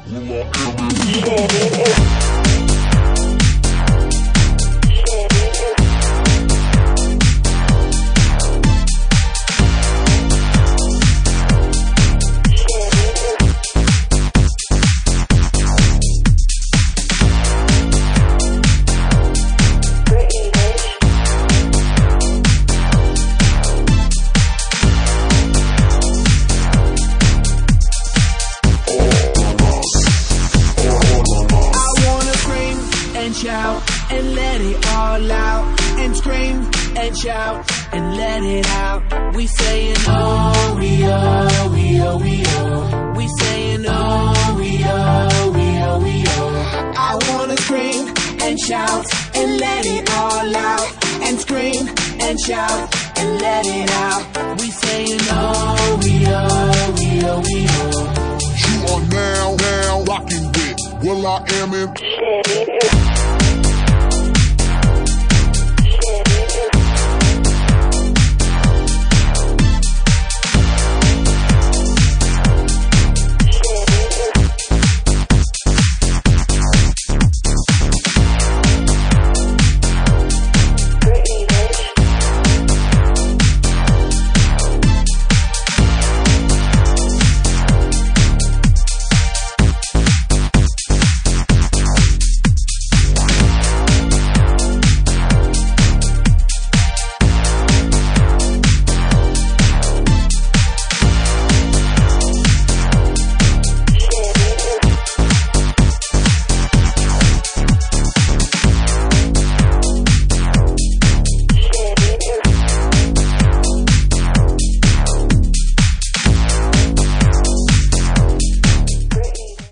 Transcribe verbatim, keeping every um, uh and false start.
Shout and let it all out, and scream and shout and let it out. We saying oh, we oh, we oh, we oh. We saying oh, we oh, we oh, we oh. I wanna scream and shout and let it all out, and scream and shout and let it out. We saying oh, we oh, we oh, we oh. You are now, now rocking with Will I Am in.